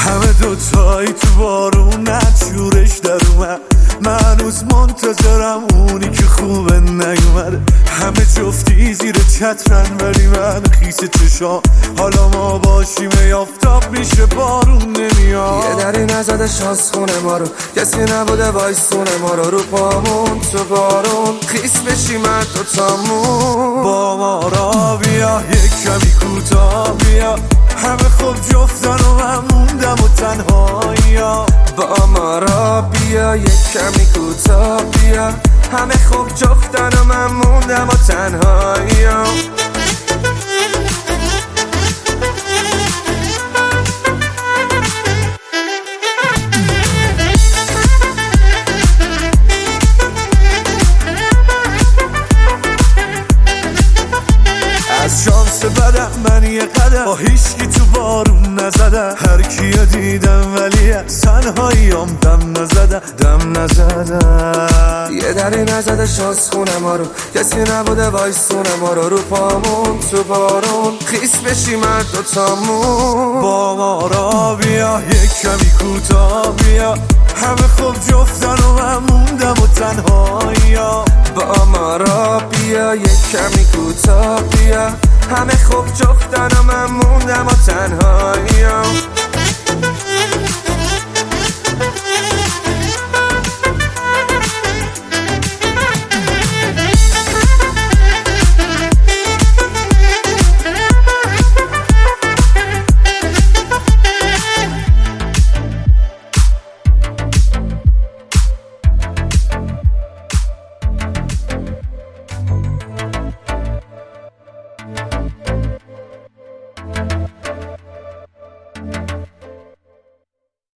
همه دوتایی تو بارون نچورش در اومد، من هنوز منتظرم اونی که خوبه نیومده. همه جفتی زیر چترن ولی من خیس چشام، حالا ما باشیم یافتاب میشه بارون نمیاد. یه دری نزده شانس خونه ما رو، کسی نبوده وایسونه ما رو پامون تو بارون خیس بشیم هر دوتامون. با ما را بیا یک کمی کوتاه بیا، همه خوب جفتن و من موندم و تنهایی. با ما را بیا یک کمی کوتاه بیا، همه خوب جفتن و من موندم و تنهایی. از شانس بدم من یه قدم با هیچکی تو بارون نزدم، هر کیو دیدم ولی از تنهاییام دم نزدم. یه دری نزده شانس خونه ما رو، کسی نبوده وایسونه ما رو پامون تو بارون خیس بشیم هر دوتامون. با ما را بیا یک کمی کوتاه بیا، همه خوب جفتن و من موندم و تنهایی. با ما را بیا یک کمی کوتاه بیا، همه خوب جفتن و من موندم و تنها.